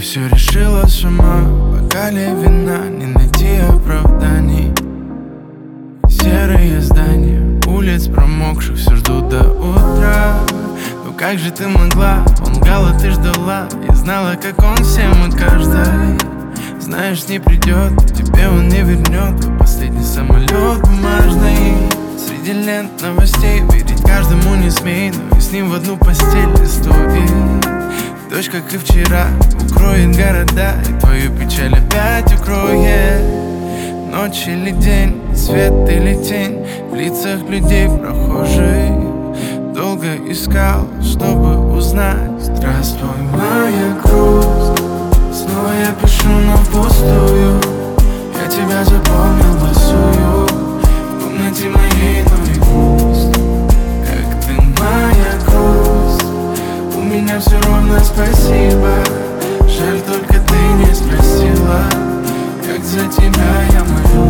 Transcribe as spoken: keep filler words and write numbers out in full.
все решила сама. В бокале вина не найти оправданий. Серые здания улиц промокших все ждут до утра. Ну как же ты могла? Он лгала, ты ждала и знала, как он всем откажет. Знаешь, не придет, тебе он не вернет твой последний самолет бумажный. Среди лент новостей верить каждому не смей, но и с ним в одну постель не стоит. Дождь, как и вчера, укроет города, и твою печаль опять укроет. Ночь или день, свет или тень в лицах людей прохожих. Долго искал, чтобы узнать. Здравствуй, моя грусть. Снова я пишу, но впустую. Я тебя запомнил босую в комнате моей, но и пусть. Как ты, моя грусть. У меня все ровно, спасибо. Жаль, только ты не спросила, как за тебя я молюсь.